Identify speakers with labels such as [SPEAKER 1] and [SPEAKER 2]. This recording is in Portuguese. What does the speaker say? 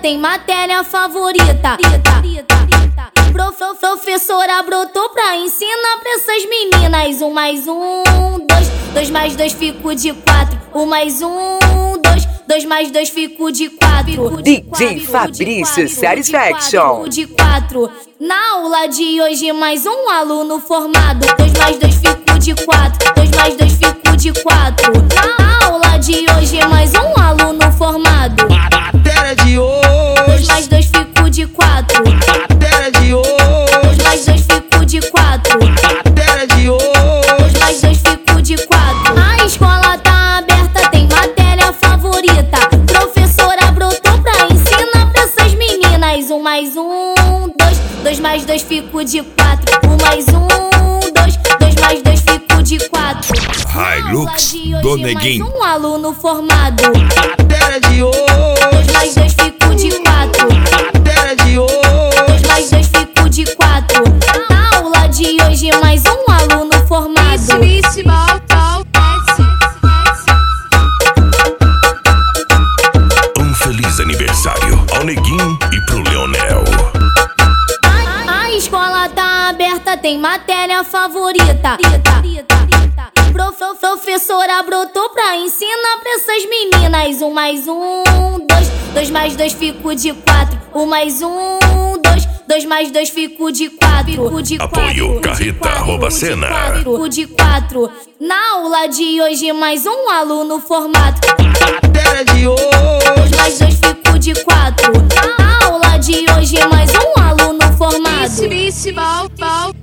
[SPEAKER 1] tem matéria favorita. Professora brotou pra ensinar pra essas meninas. 1 mais 1, 2, 2 mais 2 fico de 4. 1 mais 1, 2, 2 mais 2 fico de 4.
[SPEAKER 2] DJ Fabrício Satisfaction.
[SPEAKER 1] De 4. Na aula de hoje mais um aluno formado. 2 mais 2 fico de 4. 2 mais 2 fico de 4. Na aula de hoje mais um aluno formado.
[SPEAKER 3] Matéria de hoje.
[SPEAKER 1] 2 mais 2 fico de 4.
[SPEAKER 3] Matéria de hoje.
[SPEAKER 1] 2 mais 2 fico de 4.
[SPEAKER 3] Matéria de hoje.
[SPEAKER 1] 2 mais 2 fico de 4. A escola tá aberta, tem matéria favorita. Professora brotou pra ensinar pra essas meninas. 1 mais 1, 2, 2 mais 2 fico de 4. 1 mais 1, 2, 2 mais 2 fico de 4.
[SPEAKER 4] Hilux do Neguinho.
[SPEAKER 1] Mais um aluno formado.
[SPEAKER 3] Matéria de hoje.
[SPEAKER 1] 2 mais 2 fico de 4.
[SPEAKER 3] Matéria de hoje.
[SPEAKER 1] 2 mais 2 fico de 4. Na aula de hoje mais um aluno formado.
[SPEAKER 4] Feliz aniversário ao Neguinho e pro Leonel.
[SPEAKER 1] A escola tá aberta, tem matéria favorita. Professora brotou pra ensinar pra essas meninas. 1 mais 1, 2, 2 mais 2 fico de 4. 1 mais 1, 2, 2 mais 2 fico de 4.
[SPEAKER 4] Apoio Carreta Robacena.
[SPEAKER 1] Fico de 4. Na aula de hoje mais um aluno formado.
[SPEAKER 3] Matéria de hoje.
[SPEAKER 1] 2 mais 2 fico de 4. Na aula de hoje mais um aluno formado.